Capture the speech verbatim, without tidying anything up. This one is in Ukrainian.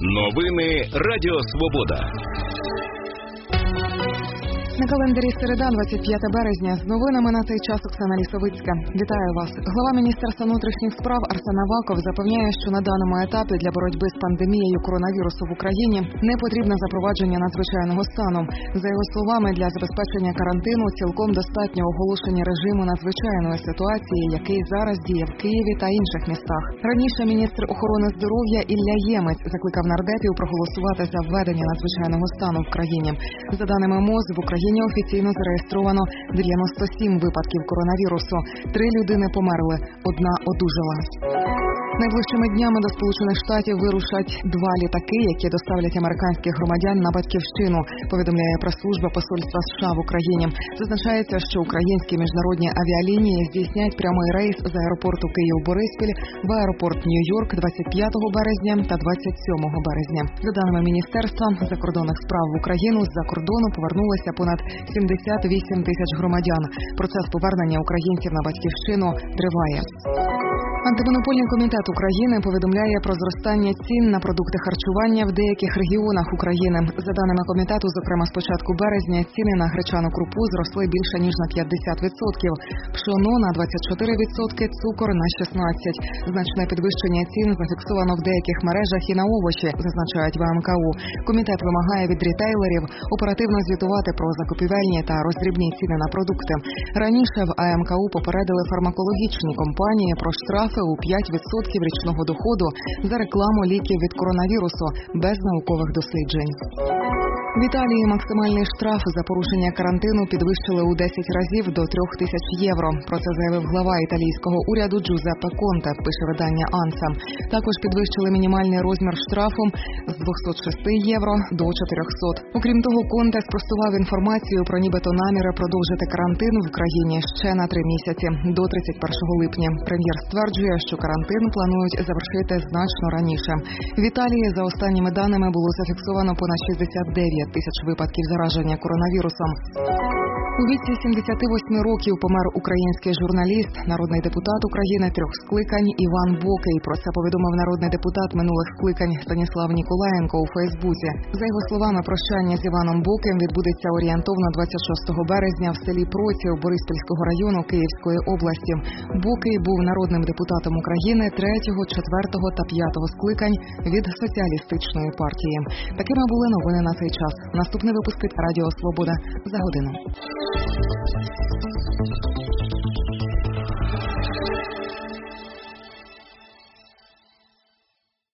Новини Радіо Свобода. На календарі середа, двадцять п'яте березня. З новинами на цей час Оксана Лісовицька. Вітаю вас. Глава Міністерства внутрішніх справ Арсен Аваков запевняє, що на даному етапі для боротьби з пандемією коронавірусу в Україні не потрібне запровадження надзвичайного стану. За його словами, для забезпечення карантину цілком достатньо оголошення режиму надзвичайної ситуації, який зараз діє в Києві та інших містах. Раніше міністр охорони здоров'я Ілля Ємець закликав нардепів проголосувати за введення надзвичайного стану в країні. За даними МОЗ, в Україні офіційно зареєстровано дев'яносто сім випадків коронавірусу. Три людини померли, одна одужала. Найближчими днями до Сполучених Штатів вирушать два літаки, які доставлять американських громадян на батьківщину, повідомляє прес-служба посольства США в Україні. Зазначається, що українські міжнародні авіалінії здійснять прямий рейс з аеропорту Київ-Бориспіль в аеропорт Нью-Йорк двадцять п'ятого березня та двадцять сьомого березня. За даними Міністерства закордонних справ в Україну, з-за кордону повернулося понад сімдесят вісім тисяч громадян. Процес повернення українців на батьківщину триває. Антимонопольний комітет України повідомляє про зростання цін на продукти харчування в деяких регіонах України. За даними комітету, зокрема, з початку березня ціни на гречану крупу зросли більше ніж на п'ятдесят відсотків, пшоно на двадцять чотири відсотки, цукор на шістнадцять відсотків. Значне підвищення цін зафіксовано в деяких мережах і на овочі, зазначають в АМКУ. Комітет вимагає від рітейлерів оперативно звітувати про закупівельні та роздрібні ціни на продукти. Раніше в АМКУ попередили фармакологічні компанії про штраф у п'ять відсотків річного доходу за рекламу ліків від коронавірусу без наукових досліджень. В Італії максимальний штраф за порушення карантину підвищили у десять разів до трьох тисяч євро. Про це заявив глава італійського уряду Джузеппе Конте, пише видання Анса. Також підвищили мінімальний розмір штрафу з двохсот шести євро до чотирьохсот. Окрім того, Конте спростував інформацію про нібито наміри продовжити карантин в країні ще на три місяці, до тридцять першого липня. Прем'єр стверджує, що карантин планують завершити значно раніше. В Італії, за останніми даними, було зафіксовано понад шістдесят дев'ять тисяч випадків зараження коронавірусом. У віці сімдесяти восьми років помер український журналіст, народний депутат України трьох скликань Іван Бокий. Про це повідомив народний депутат минулих скликань Станіслав Ніколаєнко у Фейсбуці. За його словами, прощання з Іваном Боким відбудеться орієнтовно двадцять шостого березня в селі Проців Бориспільського району Київської області. Бокий був народним депутатом України третього, четвертого та п'ятого скликань від Соціалістичної партії. Такими були новини на цей час. Наступний випуск Радіо Свобода за годину.